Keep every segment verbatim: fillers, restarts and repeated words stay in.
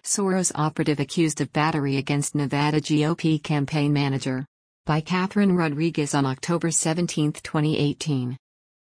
Soros operative accused of battery against Nevada G O P campaign manager. By Catherine Rodriguez on October seventeenth, twenty eighteen.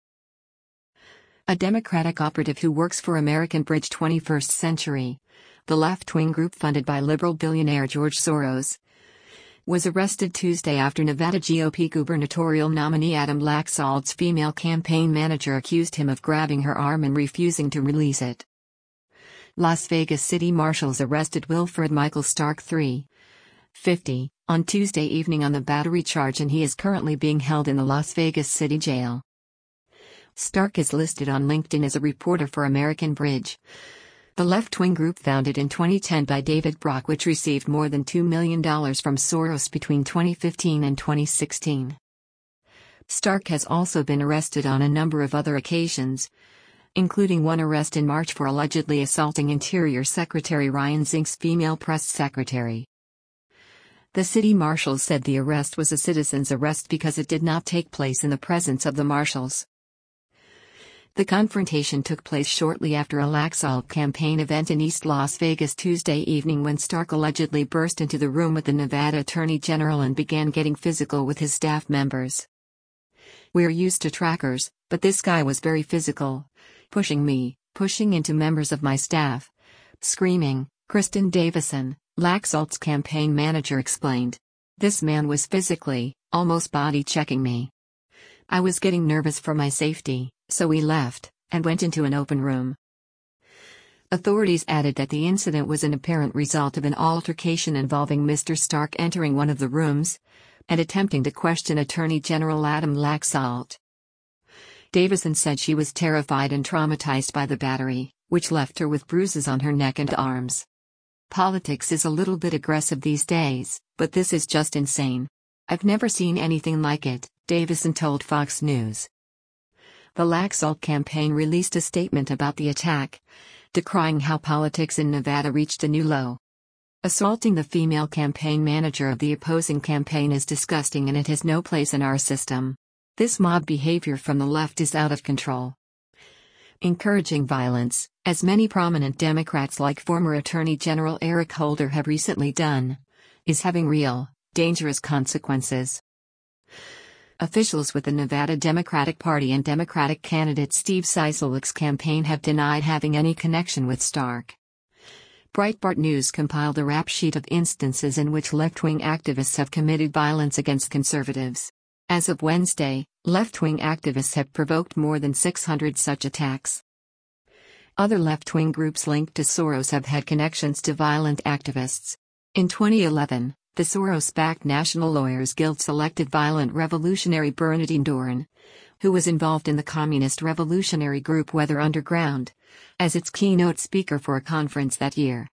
A Democratic operative who works for American Bridge twenty-first Century, the left-wing group funded by liberal billionaire George Soros, was arrested Tuesday after Nevada G O P gubernatorial nominee Adam Laxalt's female campaign manager accused him of grabbing her arm and refusing to release it. Las Vegas City Marshals arrested Wilfred Michael Stark, three, fifty, on Tuesday evening on the battery charge, and he is currently being held in the Las Vegas City Jail. Stark is listed on LinkedIn as a reporter for American Bridge, the left-wing group founded in twenty ten by David Brock, which received more than two million dollars from Soros between twenty fifteen and twenty sixteen. Stark has also been arrested on a number of other occasions, including one arrest in March for allegedly assaulting Interior Secretary Ryan Zink's female press secretary. The city marshals said the arrest was a citizen's arrest because it did not take place in the presence of the marshals. The confrontation took place shortly after a Laxalt campaign event in East Las Vegas Tuesday evening, when Stark allegedly burst into the room with the Nevada Attorney General and began getting physical with his staff members. "We're used to trackers, but this guy was very physical. Pushing me, pushing into members of my staff. Screaming," Kristen Davison, Laxalt's campaign manager, explained. "This man was physically, almost body-checking me. I was getting nervous for my safety, so we left, and went into an open room." Authorities added that the incident was an apparent result of an altercation involving Mister Stark entering one of the rooms and attempting to question Attorney General Adam Laxalt. Davison said she was terrified and traumatized by the battery, which left her with bruises on her neck and arms. "Politics is a little bit aggressive these days, but this is just insane. I've never seen anything like it," Davison told Fox News. The Laxalt campaign released a statement about the attack, decrying how politics in Nevada reached a new low. "Assaulting the female campaign manager of the opposing campaign is disgusting, and it has no place in our system. This mob behavior from the left is out of control. Encouraging violence, as many prominent Democrats like former Attorney General Eric Holder have recently done, is having real, dangerous consequences." Officials with the Nevada Democratic Party and Democratic candidate Steve Sisolak's campaign have denied having any connection with Stark. Breitbart News compiled a rap sheet of instances in which left-wing activists have committed violence against conservatives. As of Wednesday, left-wing activists have provoked more than six hundred such attacks. Other left-wing groups linked to Soros have had connections to violent activists. In twenty eleven, the Soros-backed National Lawyers Guild selected violent revolutionary Bernardine Dohrn, who was involved in the communist revolutionary group Weather Underground, as its keynote speaker for a conference that year.